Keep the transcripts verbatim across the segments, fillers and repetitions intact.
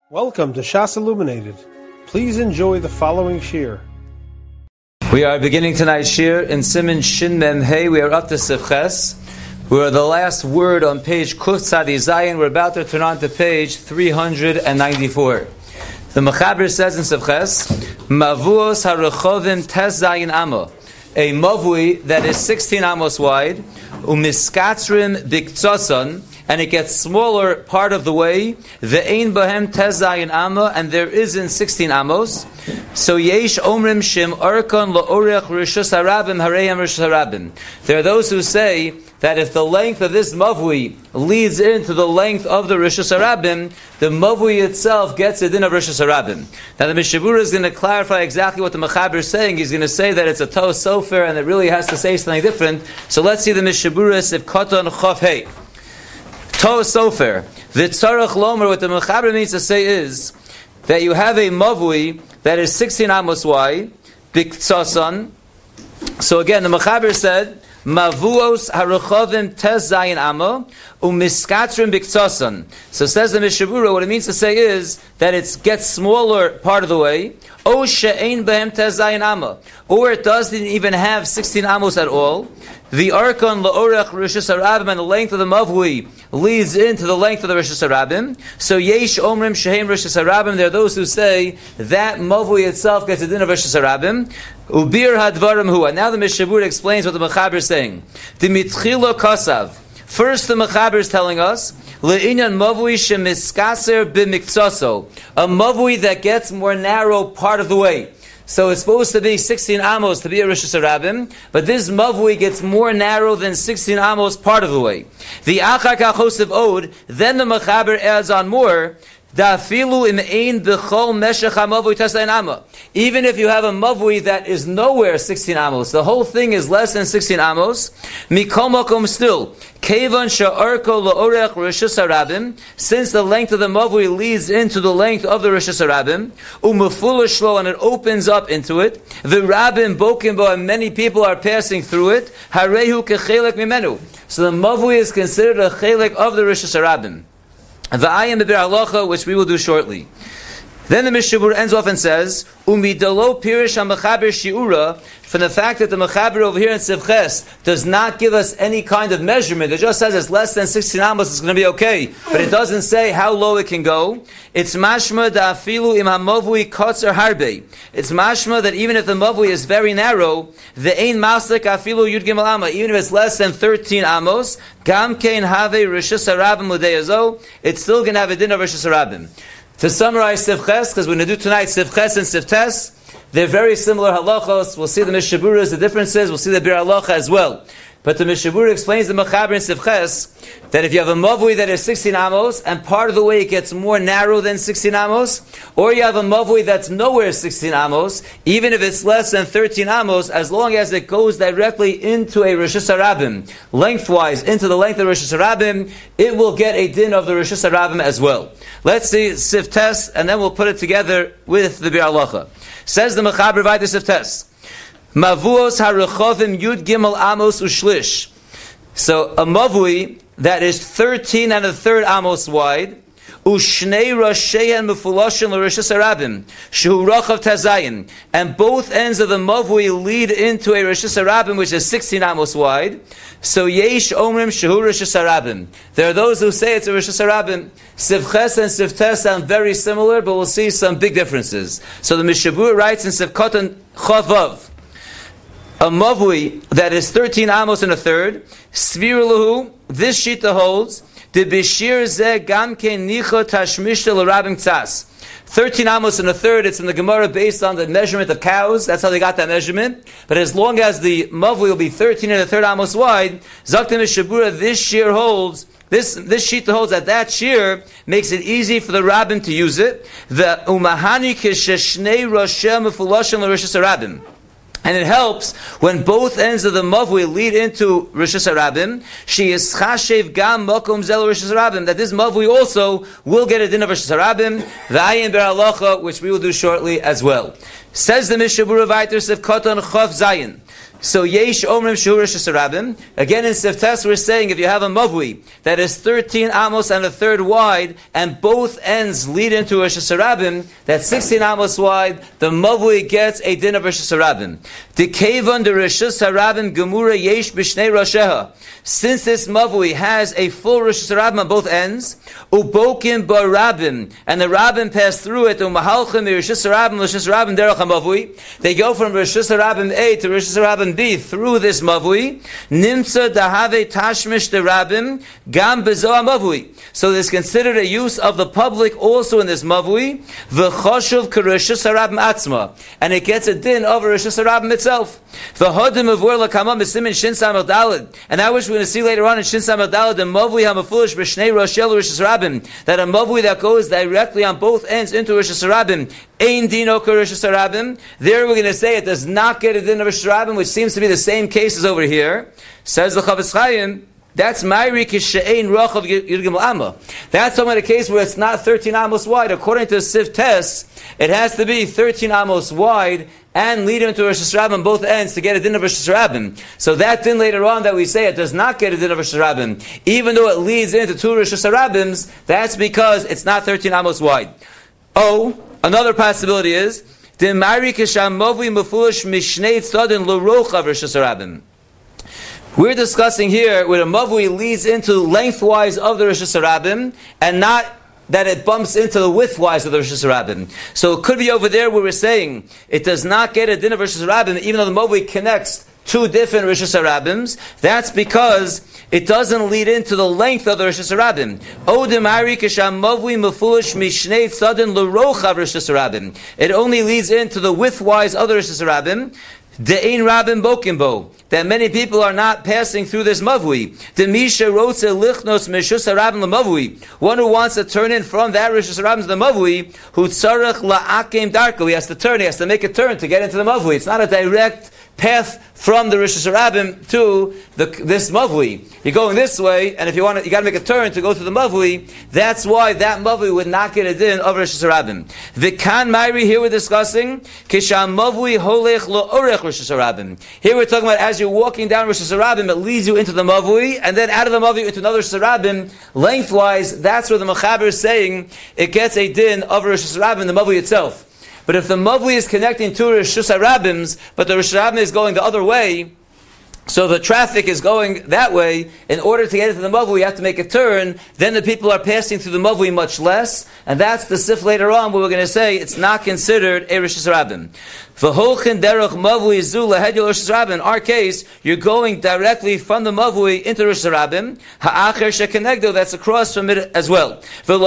Welcome to Shas Illuminated. Please enjoy the following shir. We are beginning tonight's shir in Siman Shin Mem Hey. We are up to Sivches. We are the last word on page Kuf Tzadi Zayin. We're about to turn on to page three hundred ninety-four. The Mechaber says in Sivches, Mavuos HaRechovim Tes Zayin Amo, a mavui that is sixteen amos wide, umiskatzrim biktzotson, and it gets smaller part of the way. The ein bahem tes zayin amma, and there isn't sixteen amos. So yesh omrim shim arkon laorech rishus harabim hareyam rishus harabim. There are those who say that if the length of this mavui leads into the length of the rishus harabim, the mavui itself gets it in of rishus harabim. Now the Mishabura is going to clarify exactly what the Mechaber is saying. He's going to say that it's a Toh Sofer and it really has to say something different. So let's see the Mishabura if Koton Chof Hey. Toh Sofer. The Tzarech Lomer, what the Mechaber means to say is that you have a mavui that is sixteen amos wide, biktzotson. So again, the Mechaber said, Mavuos harechovim tes zayin amo umiskatrim biktzotson. So says the Mishabura, what it means to say is that it gets smaller part of the way, o she'ein behem tes zayin amo, or it doesn't even have sixteen amos at all. The arkon laorech rishus harabim, and the length of the mavui leads into the length of the rishus harabim. So yesh omrim shehem rishus harabim. There are those who say that mavui itself gets a din of rishus harabim. Ubir hadvarim hu. And now the Mishabura explains what the Mechaber is saying. Dimitchilo kasav. First, the Mechaber is telling us le'inyan mavui shemiskaser b'miktzoso, a mavui that gets more narrow part of the way. So it's supposed to be sixteen amos to be a rishus harabim, but this mavui gets more narrow than sixteen amos part of the way. The achar kachosiv od, then the Mechaber adds on more. Dafilu im ein b'chol meshech hamavui tesayin amo. Even if you have a mavui that is nowhere sixteen amos, the whole thing is less than sixteen amos. Mikol makom still, kevan she'arko laorech rishus harabim, since the length of the mavui leads into the length of the rishus harabim, umefulish lo, and it opens up into it. The rabbim bokim bo, and many people are passing through it. Harehu kechelek mimenu. So the mavui is considered a chelek of the rishus harabim. The ayam b'bir halacha, which we will do shortly. Then the Mishabur ends off and says, Umidalo pirish ha-mechaber shi'ura, from the fact that the Mechaber over here in Sivches does not give us any kind of measurement. It just says it's less than sixteen amos, it's going to be okay. But it doesn't say how low it can go. It's mashma da'afilu im ha-mavui kotzer harbe. It's mashma that even if the mavui is very narrow, the ein maslik afilu yud gimel amma, even if it's less than thirteen amos, gam kein have rishus harabim l'deyazo, it's still going to have a din of rishus harabim. To summarize Sivches, because we're going to do tonight Sivches and Sivtes, they're very similar halachos. We'll see the Mishaburas, the differences. We'll see the Bir Halacha as well. But the Mishabura explains the Mechaber in Sivches that if you have a mavui that is sixteen amos, and part of the way it gets more narrow than sixteen amos, or you have a mavui that's nowhere sixteen amos, even if it's less than thirteen amos, as long as it goes directly into a rishus harabim, lengthwise into the length of rishus harabim, it will get a din of the rishus harabim as well. Let's see Sivtes, and then we'll put it together with the Bir Halacha. Says the Mechaber Vayda Sivtes, Mavuos harechovim yud gimel amos ushlish. So a mavui that is thirteen and a third amos wide, ushnei rasheihen mefuloshin l'rishus harabim shehu rachav tazayin, and both ends of the mavui lead into a rishus harabim which is sixteen amos wide. So yesh omrim shehu rishus harabim. There are those who say it's a rishus harabim. Sivches and Sivtes sound very similar, but we'll see some big differences. So the Mishabur writes in Sivkoton Chavav, a mavui that is thirteen amos and a third, svir lahu, this shita holds, the bishir ze gamke nicho tashmishta l'rabim tzas. thirteen amos and a third, it's in the Gemara based on the measurement of cows. That's how they got that measurement. But as long as the mavui will be thirteen and a third amos wide, Zaktim Mishabura, this shear holds, this this sheet holds that that shear makes it easy for the rabbin to use it. The umahani kisheshnei roshem mefuloshem l'rishus harabim. And it helps when both ends of the mavui lead into rishus harabim. She is chashev gam mokom zel rishus harabim. That this mavui also will get a din of rishus harabim. The ayin ber halacha, which we will do shortly as well. Says the Mishabura Vayter Sivkoton Chof Zayin. So yesh omrim shehu Rosh Hashanah. Again in Siftes we're saying if you have a mavui that is thirteen amos and a third wide, and both ends lead into Rosh Hashanah, that's sixteen amos wide, the mavui gets a din of Rosh Hashanah. The kevan de Rosh Hashanah gemura yesh b'shnei rosheha. Since this mavui has a full Rosh Hashanah on both ends, ubokim barabim, and the rabbim pass through it, umahalchim Rosh Hashanah Rosh Hashanah derech hamavui. They go from Rosh Hashanah A to Rosh Hashanah B through this mavui. Nimsa dahave tashmish de rabbim gam bezo mavui. So there's considered a use of the public also in this mavui. V'choshuv k'Rosh Hashanah atzma, and it gets a din over Rosh Hashanah itself. V'hodim avur lakamam b'simin shin samel daled, and that which we're going to see later on in shin samel daled, the mavui hamafulish b'shnei roshel Rosh Hashanah, that a mavui that goes directly on both ends into Rosh Hashanah, ein dino k'Rosh Hashanah. There we're going to say it does not get a din of Rosh Hashanah, which seems to be the same case as over here. Says the Chavetz Chaim, that's Mayri Kishein Rochav Yirgim Amma. That's talking about a case where it's not thirteen amos wide. According to the Sif Test, it has to be thirteen amos wide and lead into Rosh Hashanah on both ends to get a din of Rosh Hashanah. So that din later on that we say it does not get a din of Rosh Hashanah, even though it leads into two Rosh Hashanahs, that's because it's not thirteen amos wide. Oh, another possibility is the Mayri Kisham Movi Mefulish Mishnei Tzadin L'Rochav Rosh Hashanah. We're discussing here where the mavui leads into lengthwise of the Rosh Hashanah and not that it bumps into the widthwise of the Rosh Hashanah. So it could be over there where we're saying it does not get a din of Rosh Hashanah even though the mavui connects two different Rosh Hashanahs. That's because it doesn't lead into the length of the Rosh Hashanah. It only leads into the widthwise of the Rosh Hashanah. De'ein rabim bokimbo, that many people are not passing through this mavui. Demisha rotze lichnos meshus harabim lemavui, one who wants to turn in from that Rosh Hashanah to the mavui, who tzarech la'akim darko, he has to turn, he has to make a turn to get into the mavui. It's not a direct path from the Rosh Hashanah to the, this mavui. You're going this way, and if you want to, you got to make a turn to go to the mavui. That's why that mavui would not get a din of Rosh Hashanah. V'kan Mayri, here we're discussing kisham mavui holech lo'orech Rosh Hashanah. Here we're talking about as you're walking down Rosh Hashanah, it leads you into the mavui, and then out of the mavui into another Rosh Hashanah. Lengthwise, that's where the Mechaber is saying it gets a din of Rosh Hashanah in the mavui itself. But if the mavui is connecting two Rosh Hashanahs, but the Rosh Hashanah is going the other way, so the traffic is going that way, in order to get into the mavui, you have to make a turn, then the people are passing through the mavui much less, and that's the sif later on where we're going to say it's not considered a Rosh Hashanah. In our case, you're going directly from the mavui into Rosh Hashanah. Ha'acher shekenegdo, that's across from it as well.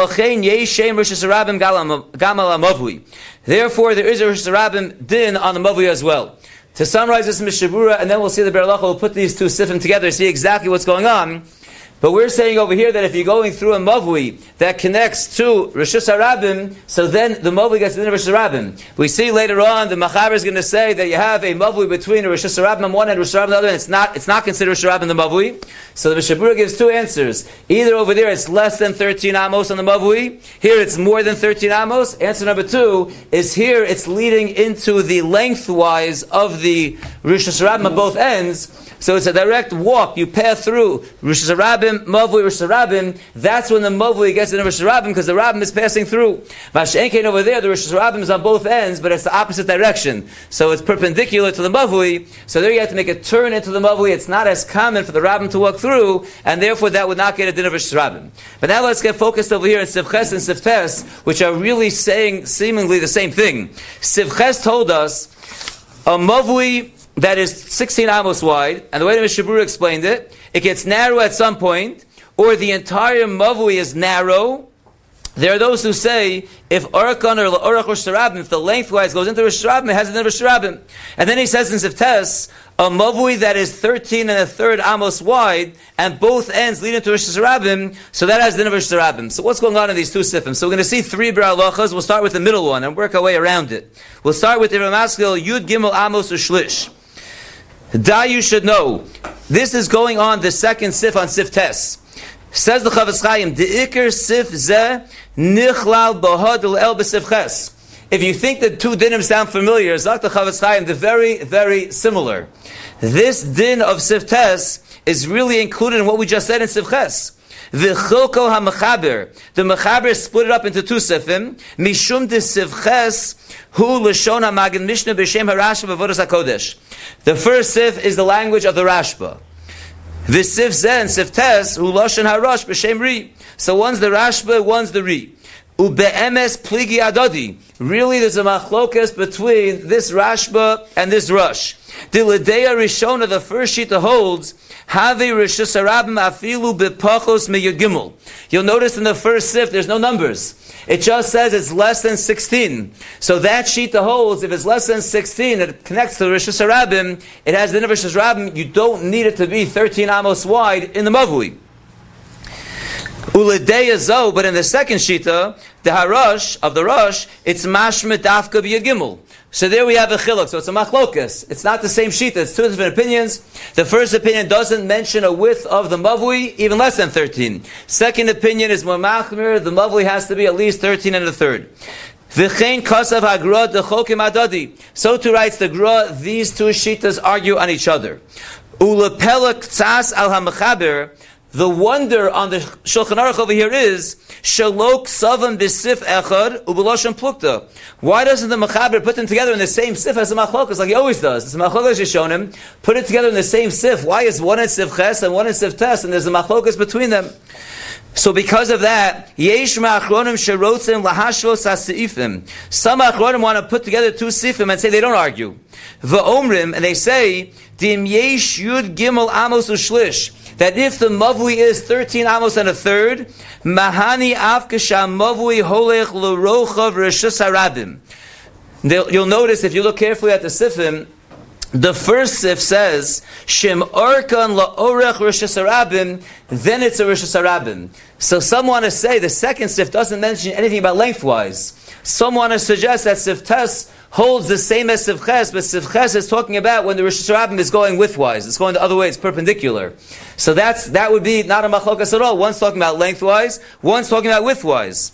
Therefore, there is a Rosh Hashanah din on the mavui as well. To summarize this Mishabura, and then we'll see the Be'er Halacha will put these two sifim together to see exactly what's going on. But we're saying over here that if you're going through a mavui that connects to Rosh Hashanah, so then the mavui gets to the Rosh Hashanah. We see later on the Machaber is going to say that you have a mavui between a Rosh Hashanah on one and Rosh Hashanah on the other, and it's not it's not considered Rosh Hashanah in the mavui. So the Mishabura gives two answers. Either over there it's less than thirteen amos on the mavui. Here it's more than thirteen amos. Answer number two is here it's leading into the lengthwise of the Rosh Hashanah on both ends. So it's a direct walk. You pass through Rosh Hashanah, Mavui, Rosh Hashanah. That's when the Mavui gets into Rosh Hashanah because the Rabbim is passing through. Mashenkein over there, the Rosh Hashanah is on both ends, but it's the opposite direction. So it's perpendicular to the Mavui. So there you have to make a turn into the Mavui. It's not as common for the Rabbim to walk through, and therefore that would not get a din of Rosh Hashanah. But now let's get focused over here in Sivches and Siftes, which are really saying seemingly the same thing. Sivches told us a Mavui that is sixteen amos wide, and the way the Mishabura explained it, it gets narrow at some point, or the entire mavui is narrow. There are those who say, if Arakan or La'orach Rosh Hashanah, if the lengthwise goes into Rosh Hashanah, it has a din of Rosh Hashanah. And then he says in Siftes, a mavui that is thirteen and a third amos wide, and both ends lead into Rosh Hashanah, so that has a din of Rosh Hashanah. So what's going on in these two sifim? So we're going to see three Be'er Halachas. We'll start with the middle one and work our way around it. We'll start with the Ramaskil, Yud Gimel Amos Ushlish. Da, you should know, this is going on the second sif on Sif Tes. Says the Chavetz Chaim, the Iker Sif Zeh Nichlal Bahadul El B'Sif Ches. if you think the two dinim sound familiar, Zak the Chavetz Chaim, they're very, very similar. This din of Siftes is really included in what we just said in Sifches. V'chilko ha-mechaber. The mechaber split it up into two sifim. Mishum de Sifches hu l'shon ha-Magen Mishnah b'shem ha-Rashba b'avodas HaKodesh. The first sif is the language of the Rashba. V'sif zen Siftes hu l'shon ha-Rosh b'shem Ri. So one's the Rashba, one's the Ri. Ube'emes pligi adodi. Really, there's a machlokas between this Rashba and this Rosh. The Ledeya Rishona, the first sheet that holds, Have Rishus Harabim afilu bepachos meyagimel. You'll notice in the first sif, there's no numbers. It just says it's less than sixteen. So that sheet that holds, if it's less than sixteen, it connects to Rishus Harabim, it has the name of Rishus Harabim, you don't need it to be thirteen amos wide in the Mavui. Uledeya zo, but in the second shita, the Harash of the Rosh, it's mashma dafka b'yagimel. So there we have a chiluk. So it's a machlokas. It's not the same shita. It's two different opinions. The first opinion doesn't mention a width of the mavui, even less than thirteen. Second opinion is more machmir. The mavui has to be at least thirteen and a third. V'chein kasav hagra dechokim adadi. So too writes the Gra. These two shitas argue on each other. Ulepelak tzas al hamachaber. The wonder on the Shulchan Aruch over here is Shalok Savam B'Sif Echad U'B'Loshem Plukta. Why doesn't the Mechaber put them together in the same sif as the Machlokas like he always does? It's the Machlokas you've shown him. Put it together in the same sif. Why is one in Sif Ches and one in Sif Tes and there's a Machlokas between them? So because of that, Yesh Ma'achronim Sherotzim Lahashvos HaSeifim. Some Achronim want to put together two sifim and say they don't argue. V'Omrim, and they say Dim Yesh Yud Gimel Amos U'Shlish. That if the mavui is thirteen amos and a third, mahani afkasha mavui holech l'rochav reshus harabim. You'll notice if you look carefully at the sifim, the first sif says shem arkan la'orech reshus harabim, then it's a reshus harabim. So some want to say the second sif doesn't mention anything about lengthwise. Some want to suggest that sif tes holds the same as Sif Ches, but Sif Ches is talking about when the Rishus Harabim is going widthwise. It's going the other way, it's perpendicular. So that's that would be not a machlokas at all. One's talking about lengthwise, one's talking about widthwise.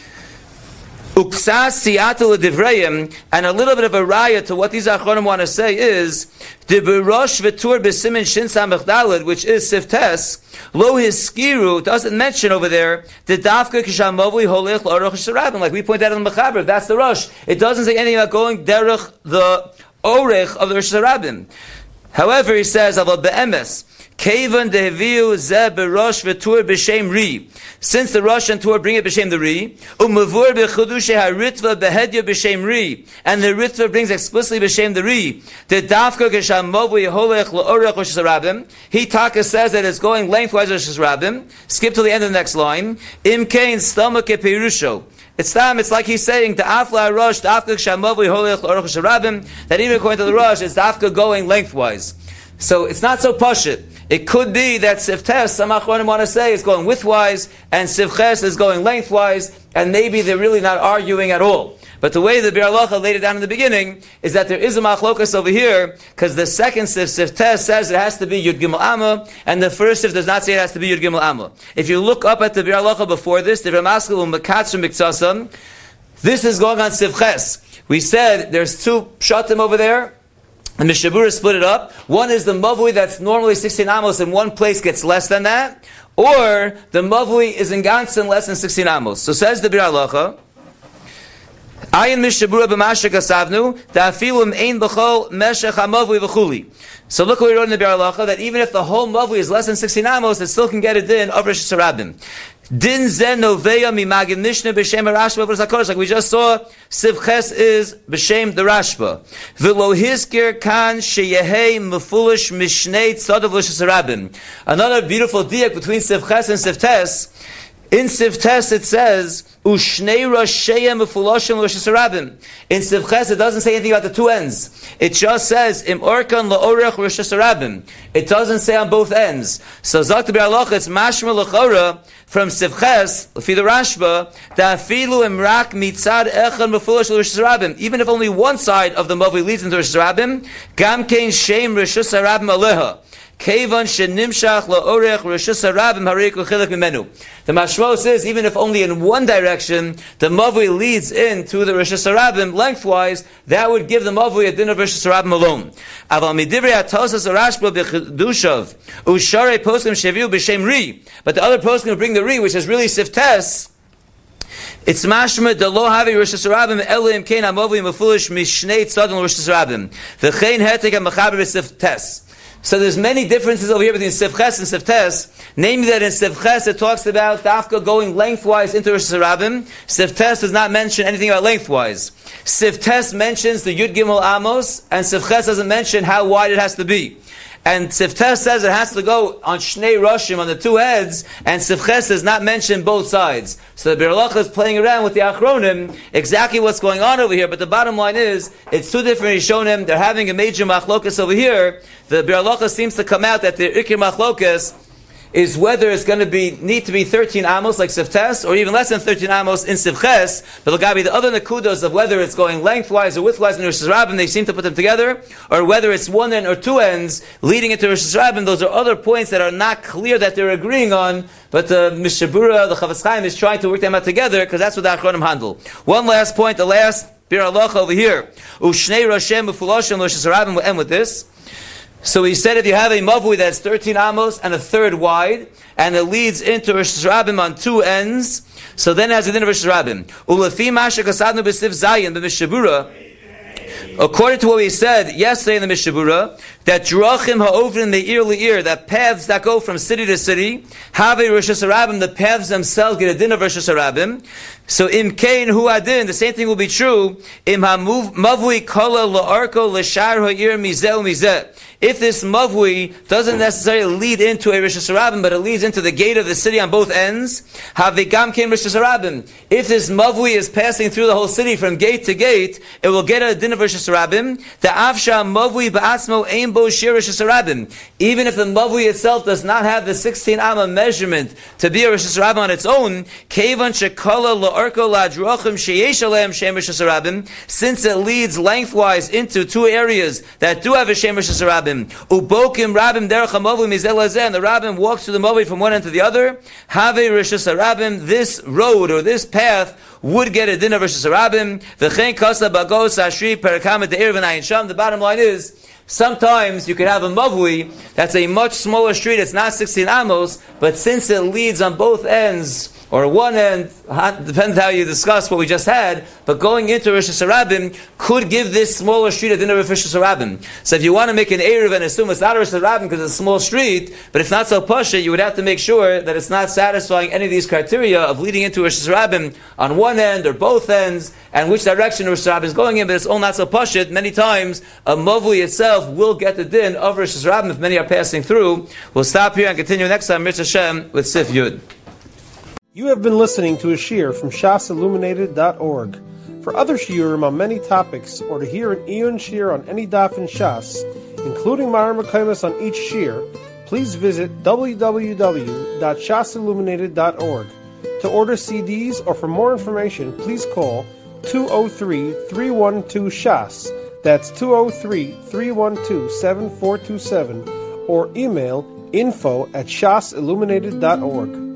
Uksas siyata l'divrayim, and a little bit of a raya to what these achronim want to say is the berosh v'tur b'simin shin samech daled, which is Sif Tes, lo hiskiru doesn't mention over there the dafka kishamavli holech l'oroch sharabim, like we pointed out in the Mechaber. That's the Rosh. It doesn't say anything about going derech the orech of the Rosh Hashanah. However, he says about be'emes. Kevan dehiviu ze berosh v'tur b'shem ri. Since the Rosh and Tur bring it b'shem the ri, umavur b'chudushe haritva behedya b'shem ri, and the ritva brings explicitly b'shem the ri. The dafka geshamovu yeholech l'orech Rosh Hashanah. He taka says that it's going lengthwise Rosh Hashanah. Skip to the end of the next line. Imkein stomach epirusho. It's time. It's like he's saying the afla rosh dafka geshamovu yeholech l'orech Rosh Hashanah. That even according to the Rosh, it's dafka going lengthwise. So it's not so pashut. It could be that Sif Tes, some achronim want to say, is going widthwise, and Sif Ches is going lengthwise, and maybe they're really not arguing at all. But the way the Bir Halacha laid it down in the beginning is that there is a machlokas over here, because the second Sif, Sif Tes, says it has to be Yud Gimel Amma, and the first Sif does not say it has to be Yud Gimel Amma. If you look up at the Bir Halacha before this, the Ramaskal Mekatzim Miktsasam, this is going on Sif Ches. We said there's two pshatim over there. And the Mishabura split it up. One is the mavui that's normally sixteen amos in one place gets less than that, or the mavui is in Gansen less than sixteen amos. So says the Bir Halacha, Ayin Mishabura b'mashak asavnu da'afilum ein b'chol meshech hamavui v'chuli. So look what we wrote in the Bir Halacha, that even if the whole mavui is less than sixteen amos, it still can get a din of Rosh Hashanah. Din zen noveya mi Magen Mishnah b'shem Rashba v'Rus HaKodesh. Like we just saw, Sif Ches is b'shem the Rashba. V'lo hiskir kan sheyehei mefulish mishnei tzadav Rosh Hashanah. Another beautiful diak between Sif Ches and Sif Tes. In Sif Tes it says Ushnei Roshayim Mefulashim Rosh Hashanah. In Sif Ches it doesn't say anything about the two ends. It just says Im Orkan La'orech Rosh Hashanah. It doesn't say on both ends. So Zakt Bir Halacha, it's Mashma L'chora from Sif Ches, for the Rashba, Da'afilu Imrak Mitzad Echad Mefulash Rosh Hashanah. Even if only one side of the Mavi leads into Rosh Hashanah, Gam Kein Shem Rosh Hashanah Aleha. Kevan shenimshach la'orech reshus harabim hariku chilek mimenu. The Mashmo says even if only in one direction the mavui leads into the reshus harabim lengthwise, that would give the mavui a din of reshus harabim alone. Aval midivrei atosas arashba b'chedushav usharei poskim sheviu b'shem ri. But the other poskim will bring the ri, which is really siftes. It's mashma de lo havi reshus harabim elim kein amavui mefulish mishnei tzadon reshus harabim v'chein hetek ha'mechaber b'siftes. So there's many differences over here between Sifches and Siftes. Namely that in Sifches it talks about Dafka going lengthwise into Rosh Hashanah. Siftes does not mention anything about lengthwise. Siftes mentions the Yud Gimel Amos, and Sifches doesn't mention how wide it has to be. And Siftes says it has to go on Shnei Roshim, on the two heads, and Sifches does not mention both sides. So the Biur Halacha is playing around with the Achronim, exactly what's going on over here, but the bottom line is, it's two different Rishonim, they're having a major machlokas over here. The Biur Halacha seems to come out that the Ikir machlokas is whether it's going to be need to be thirteen amos like Siftes, or even less than thirteen amos in Sifches. But it'll be the other nakudos of whether it's going lengthwise or widthwise in Rosh Hashanah. They seem to put them together, or whether it's one end or two ends leading into Rosh Hashanah. Those are other points that are not clear that they're agreeing on. But the Mishabura, the Chavetz Chaim, is trying to work them out together because that's what the Achronim handle. One last point, the last Biur Halacha over here. Ushnei Roshem Ufuloshem Rosh Hashanah. We'll end with this. So he said if you have a mavui that's thirteen amos and a third wide, and it leads into Rosh Hashanah on two ends, so then it has a din of Rosh Hashanah. Ulefi masha kasadnu b'sif zayin b'mishabura. According to what we said yesterday in the Mishabura, that drachim ha'ovin the ear ear, that paths that go from city to city, have a Rosh Hashanah, the paths themselves get a din of Rosh Hashanah. So im kain hu adin, the same thing will be true. Im ha'mavui kala la'arko l'shar ha'ir mizeh mizeh. If this mavui doesn't necessarily lead into a Rosh Hashanah, but it leads into the gate of the city on both ends, havigam kain Rosh Hashanah. If this mavui is passing through the whole city from gate to gate, it will get a din of Rosh Hashanah. The avsha mavui ba'atzmo ein bo shir Rosh Hashanah. Even if the mavui itself does not have the sixteen amma measurement to be a Rosh Hashanah on its own, kevan shekala la'arko la'drachim sheyesh aleim shem Rosh Hashanah, since it leads lengthwise into two areas that do have a shem Rosh Hashanah. Ubokim rabim derech hamavui mizel hazeh, and the rabbim walks through the mavui from one end to the other. Have Rosh Hashanah, this road or this path would get a din of Rosh Hashanah. V'chein kasa bagos ashri perakama de'ir v'nayin sham. The bottom line is, sometimes you could have a mavui that's a much smaller street, it's not sixteen amos, but since it leads on both ends, or one end, depends how you discuss what we just had, but going into Rosh Hashanah could give this smaller street a din of Rosh Hashanah. So if you want to make an Erev and assume it's not a Rosh Hashanah because it's a small street, but it's not so pasha, you would have to make sure that it's not satisfying any of these criteria of leading into Rosh Hashanah on one end or both ends, and which direction Rosh Hashanah is going in, but it's all not so pasha. Many times, a mavui itself will get the din of Rosh Hashanah if many are passing through. We'll stop here and continue next time, Mitzvah Hashem, with Sif Yud. You have been listening to a shiur from shas illuminated dot org. For other shiurim on many topics, or to hear an Iyun shiur on any daf in Shas, including Mareh Mekomos on each shiur, please visit w w w dot shas illuminated dot org. To order C Ds or for more information, please call two oh three, three one two, shas. That's two oh three, three one two, seven four two seven, or email info at shas illuminated dot org.